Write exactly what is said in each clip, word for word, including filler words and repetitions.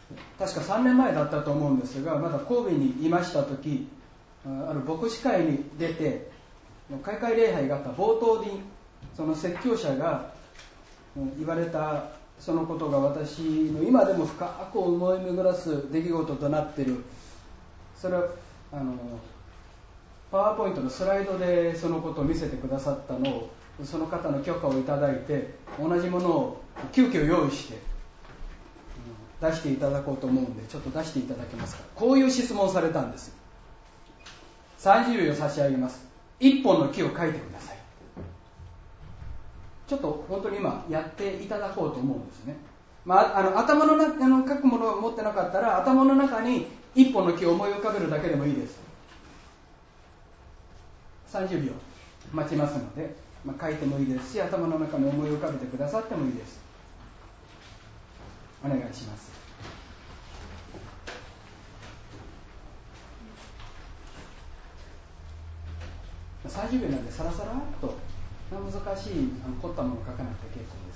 確かさんねんまえだったと思うんですが、まだ神戸にいました時、ある牧師会に出て開会礼拝があった冒頭にその説教者が言われたそのことが私の今でも深く思い巡らす出来事となっている。それはあのパワーポイントのスライドでそのことを見せてくださったのを、その方の許可をいただいて同じものを急遽用意して出していただこうと思うんで、ちょっと出していただけますか。こういう質問をされたんです。さんじゅうびょう差し上げます。一本の木を描いてください。ちょっと本当に今やっていただこうと思うんですね。まあ、あの頭の中の書くものを持ってなかったら頭の中に一本の木を思い浮かべるだけでもいいです。さんじゅうびょう待ちますので、まあ、書いてもいいですし、頭の中に思い浮かべてくださってもいいです。お願いします。さんじゅうびょうなんでサラサラっと難しいあの凝ったものを書かなくて結構です。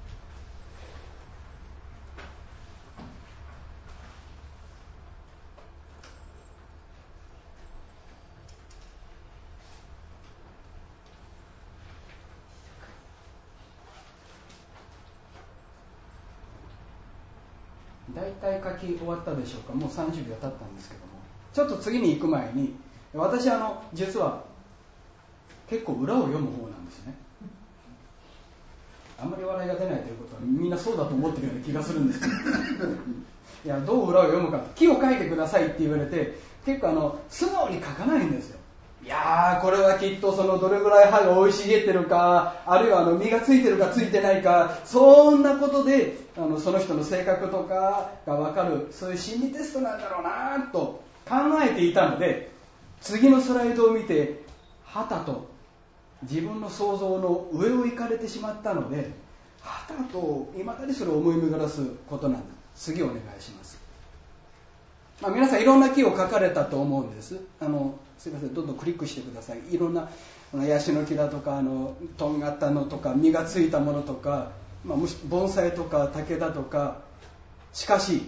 大体書き終わったでしょうか。もうさんじゅうびょう経ったんですけども、ちょっと次に行く前に、私あの実は結構裏を読む方なんですね。あんまり笑いが出ないということはみんなそうだと思ってるような気がするんですけどいや、どう裏を読むか、木を書いてくださいって言われて結構あの素直に書かないんですよ。いやー、これはきっとそのどれぐらい葉が生い茂ってるか、あるいはあの実がついてるかついてないか、そんなことであのその人の性格とかが分かる、そういう心理テストなんだろうなと考えていたので、次のスライドを見てはたと自分の想像の上を行かれてしまったので、はたといまだにそれを思い巡らすことなんだ。次お願いします。まあ、皆さんいろんな木を描かれたと思うんです。あのすいません、どんどんクリックしてください。いろんなヤシの木だとか、あのとんがったのとか、実がついたものとか、まあ、盆栽とか竹だとか。しかし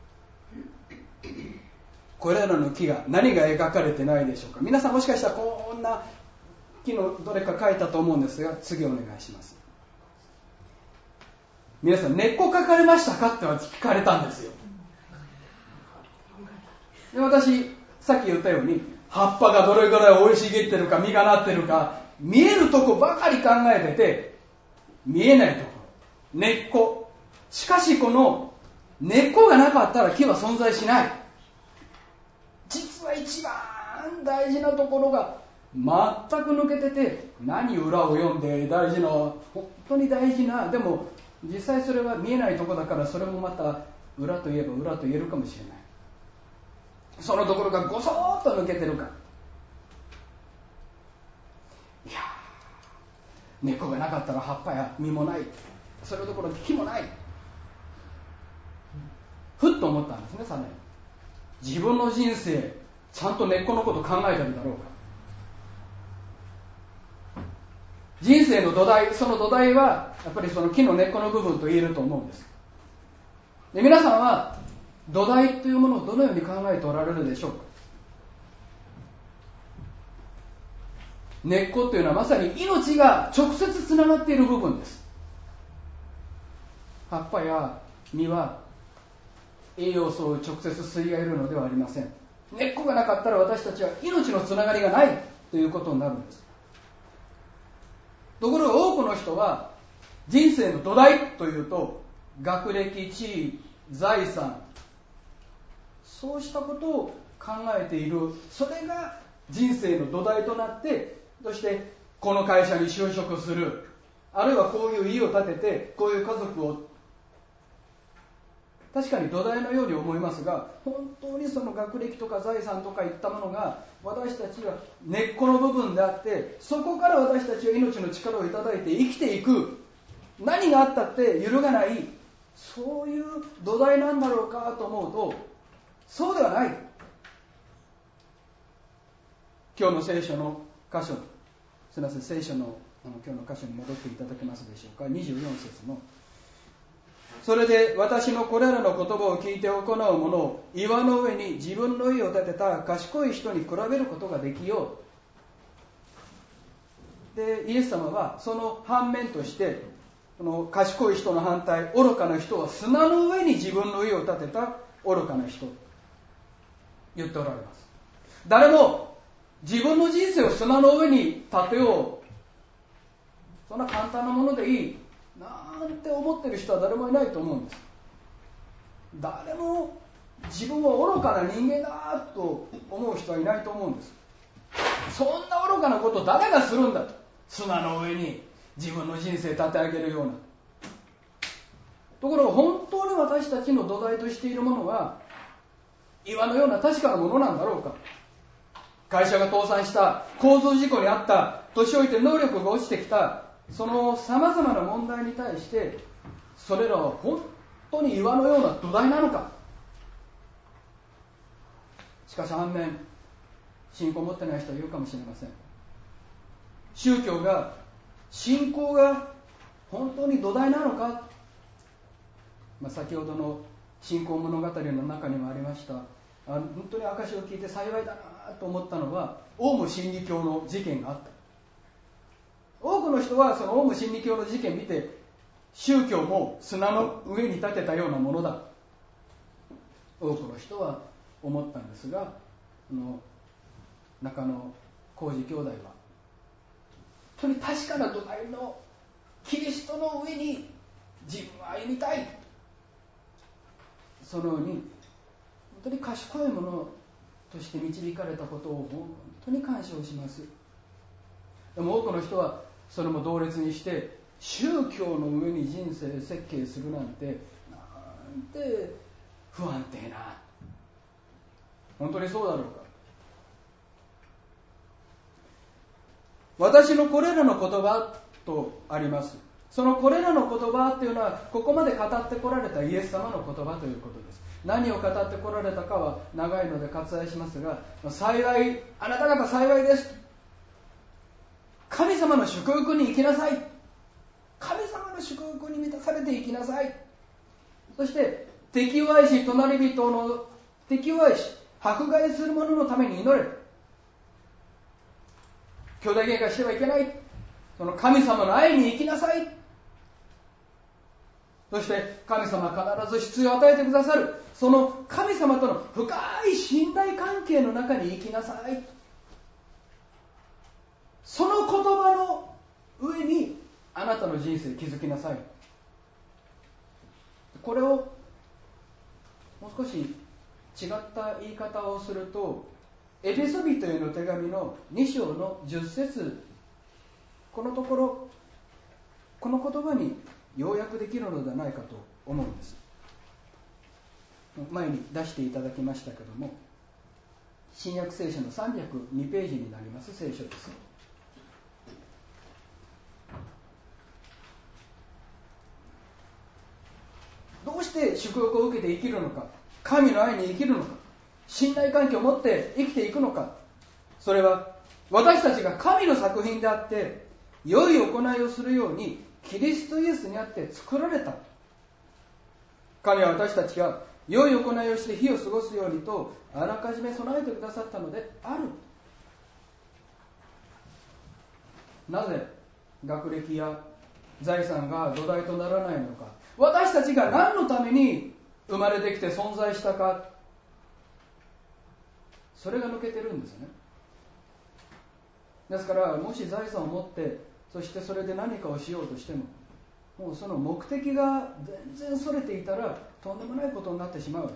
これらの木が何が描かれてないでしょうか。皆さんもしかしたらこんな木のどれか描いたと思うんですが、次お願いします。皆さん根っこ描かれましたかって聞かれたんですよ。で、私さっき言ったように葉っぱがどれぐらい生い茂ってるか、実がなってるか、見えるとこばかり考えてて見えないところ、根っこ。しかしこの根っこがなかったら木は存在しない。実は一番大事なところが全く抜けてて、何裏を読んで大事な、本当に大事な、でも実際それは見えないところだから、それもまた裏といえば裏と言えるかもしれない。そのところがごそーっと抜けてるか。いや根っこがなかったら葉っぱや実もない、それどころ木もない。ふっと思ったんですね。さらに自分の人生ちゃんと根っこのこと考えてるだろうか。人生の土台、その土台はやっぱりその木の根っこの部分と言えると思うんです。で、皆さんは土台というものをどのように考えておられるでしょうか。根っこというのはまさに命が直接つながっている部分です。葉っぱや実は栄養素を直接吸い上げるのではありません。根っこがなかったら私たちは命のつながりがないということになるんです。ところが多くの人は人生の土台というと学歴、地位、財産、そうしたことを考えている。それが人生の土台となって、そしてこの会社に就職する、あるいはこういう家を建ててこういう家族を、確かに土台のように思いますが、本当にその学歴とか財産とかいったものが私たちは根っこの部分であって、そこから私たちは命の力をいただいて生きていく、何があったって揺るがない、そういう土台なんだろうかと思うと、そうではない。今日の聖書の箇所、すみません、聖書のあの今日の箇所に戻っていただけますでしょうか。にじゅうよん節のそれで私のこれらの言葉を聞いて行う者を岩の上に自分の家を建てた賢い人に比べることができよう。でイエス様はその反面として、この賢い人の反対、愚かな人は砂の上に自分の家を建てた愚かな人、言っておられます。誰も自分の人生を砂の上に建てよう、そんな簡単なものでいいなんて思ってる人は誰もいないと思うんです。誰も自分は愚かな人間だと思う人はいないと思うんです。そんな愚かなこと誰がするんだと、砂の上に自分の人生立て上げるような。ところが本当に私たちの土台としているものは岩のような確かなものなんだろうか。会社が倒産した、構造事故にあった、年老いて能力が落ちてきた、そのさまざまな問題に対してそれらは本当に岩のような土台なのか。しかし反面、信仰を持ってない人はいるかもしれません。宗教が、信仰が本当に土台なのか、まあ、先ほどの信仰物語の中にもありました、あの本当に証を聞いて幸いだなと思ったのは、オウム真理教の事件があった。多くの人はそのオウム真理教の事件を見て、宗教も砂の上に建てたようなものだ、多くの人は思ったんですが、あの中野浩二兄弟は本当に確かな土台のキリストの上に自分は歩みたい、そのように本当に賢いものとして導かれたことを本当に感謝をします。でも多くの人はそれも同列にして、宗教の上に人生設計するなんてなんて不安定な、本当にそうだろうか。私のこれらの言葉とあります。そのこれらの言葉というのは、ここまで語ってこられたイエス様の言葉ということです。何を語ってこられたかは長いので割愛しますが、幸い、あなた方幸いです、神様の祝福に生きなさい、神様の祝福に満たされて生きなさい、そして敵を愛し隣人の敵を愛し迫害する者のために祈れ、兄弟喧嘩してはいけない、その神様の愛に生きなさい、そして神様は必ず必要を与えてくださる、その神様との深い信頼関係の中に生きなさい、その言葉の上にあなたの人生築きなさい。これをもう少し違った言い方をすると、エペソビトへの手紙のに章のじゅっ節、このところこの言葉に要約できるのではないかと思うんです。前に出していただきましたけども、新約聖書のさんびゃくにページになります聖書です。どうして祝福を受けて生きるのか、神の愛に生きるのか、信頼関係を持って生きていくのか、それは私たちが神の作品であって良い行いをするようにキリストイエスにあって作られた。神は私たちが良い行いをして日を過ごすようにとあらかじめ備えてくださったのである。なぜ学歴や財産が土台とならないのか、私たちが何のために生まれてきて存在したか、それが抜けてるんですね。ですからもし財産を持ってそしてそれで何かをしようとしても、もうその目的が全然それていたらとんでもないことになってしまう。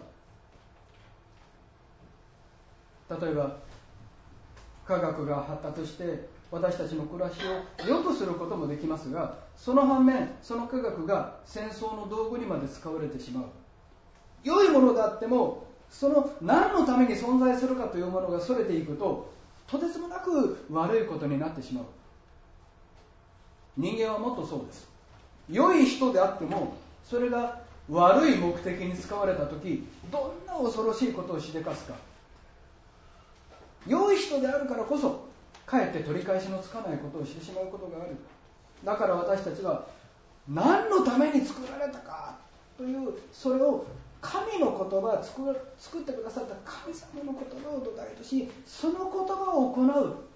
例えば科学が発達して私たちの暮らしを良くすることもできますが、その反面その科学が戦争の道具にまで使われてしまう。良いものであってもその何のために存在するかというものがそれていくと、とてつもなく悪いことになってしまう。人間はもっとそうです。良い人であってもそれが悪い目的に使われたとき、どんな恐ろしいことをしでかすか。良い人であるからこそかえって取り返しのつかないことをしてしまうことがある。だから私たちは何のために作られたかというそれを神の言葉を作作ってくださった神様の言葉を土台とし、その言葉を行う